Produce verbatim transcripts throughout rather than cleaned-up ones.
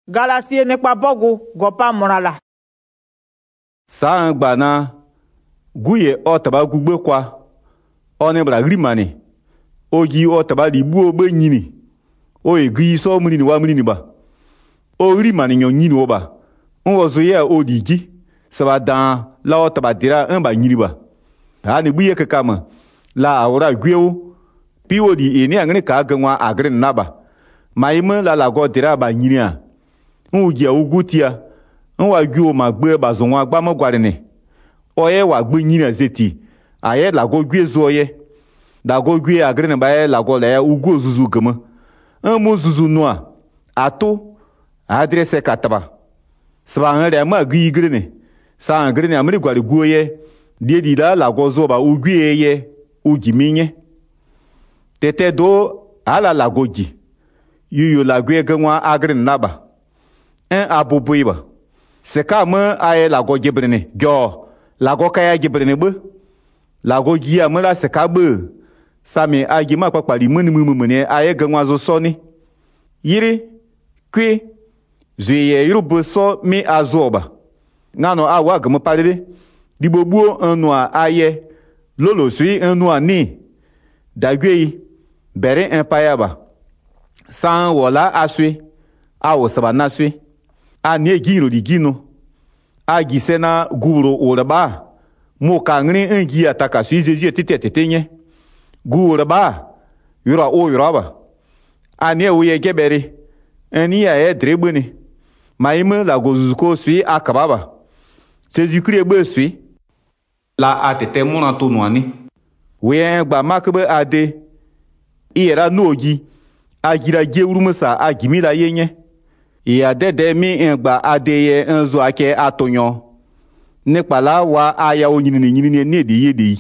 Galatie nekpa bogu gopa morala. Sa ń gbà na guye o taba gugbe kwa o ne bra grimani o gi o taba di bu o be nyini o e gi so muni ni wa muni ni ba o grimani nyo nyini o ba on zo ye o di gi sa ba dan la o taba dira un ba nyini ba ha ni buye ke kama la awra gweo pi o di eni angre ka ganwa agre na ba maime la la go dira ba nyini a un gi o gutia un wa gwo ma gbe ba zo wa gba mo gware ni oye wa gbe nyini azeti aye la go gwe zo ye da go gwe agre ne ba ye la go le ugu zuzu gama un mo zuzu noa ato adresse kataba sba ngare ma gi gre ne sa ngre ne amri gware gwo ye die di la la go zo ba ugwe ye ugiminye tete do ala la goji yuyu la gwe ganwa agre na ba en abubu ba seka me aye la go gibrene gyo la go kaya gibrene be la go gia me la seka be sami agi ma papali muni muni ne aye ganwa zo soni yiri kwi zuye yurubu so mi azoba ngano awa gamo palide dibobuo enu a aye lolo sui enu a ni dagwei bere empire san wala asui awo sabana sui a ne giro di gino a gisena guro oraba mo kangri engi ataka sui jeje tete tetenye guraba yura o yuraba a ne uye gebere eni ya e drebuni maime la gozuko sui akababa Jésus-Christ be sui la atete mona to noani we gba makbe ade ira nogi agira gewurumusa agimila yenye ya dede mi ngba adeye nzo ake atonyo nepala wa aya onyini nyini ne de yedi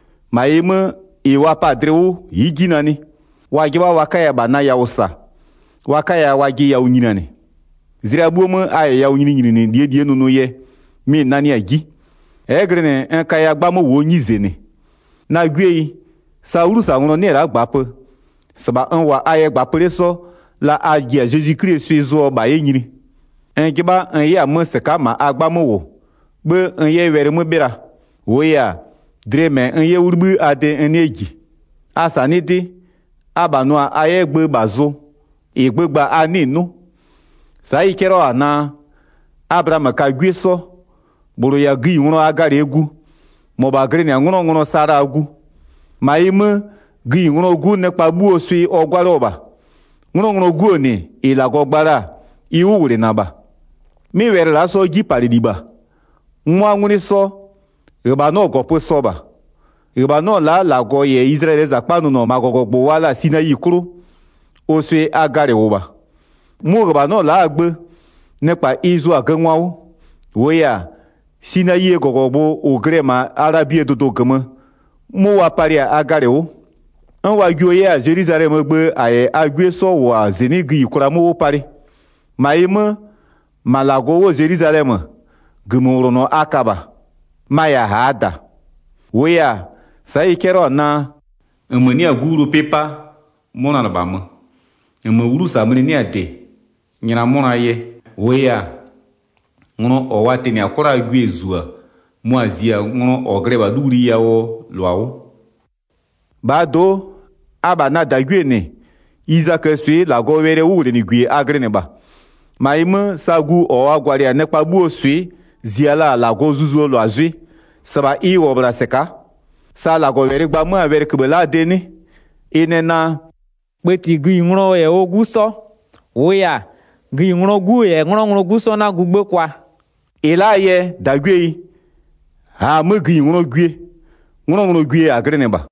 maime iwa padrewu yiginani wagiba wakaya bana ya usa wakaya wagi ya onyinani zirabuomu aya ya onyini nyini de de nunu ye mi nani agi egrene enkaya gbamo wo nyizene na gwei saulu sa wono ne ra gbape saba anwa aya gbapere so la agia Jésus-Christ suizo ba yenyini enkiba enya amseka ma agbamo wo be enye were mu bira wo ya dreme enye urbu ade eneji asanidi abanu aye gbe bazo egbegba aninu sai kero ana Abraham ka gweso buru ya gi nwuro agara egu mo ba gre ne nwuro nwuro sara agu maime gi nwuro gu ne pa bu osui ogwara oba nwuro nwuro gu ni ilago gbara iwu wure na ba mi were la so gi palidiba nwa nwuri so eba no gopo so ba eba no la la go ye Israel za panu no magogogbo wala sina yikuru osui agare oba mu eba no la agbe nepa izu aganwawo woya sina ye gogogbo ogrema arabie dodo gama mu wa paria agareo an wa gyoye a Jerusalem gbe aye agwe so wa zenigi ikura mu pari maime malago wo Jerusalem gumuro no akaba maya hada woya sai kero na emani aguru pepa mona na bama emuru samri ni ade nyina mona ye woya ngono owate ni akora gwezua muazia ngono ogreba duri yawo lwawo bado aba na dagwene Isaac sui la go were wure ni gwe agrene ba maime sagu o agwari anekpa bu osui ziala la go zuzu lo azui saba i wobra seka sa la go were gba mu awere kbela deni inena Beti gui ngro e oguso oya gui ngro gu e ngro ngro guso na gugbe kwa ilaye dagwei ha mu gui ngro gwe ngro ngro gwe agrene ba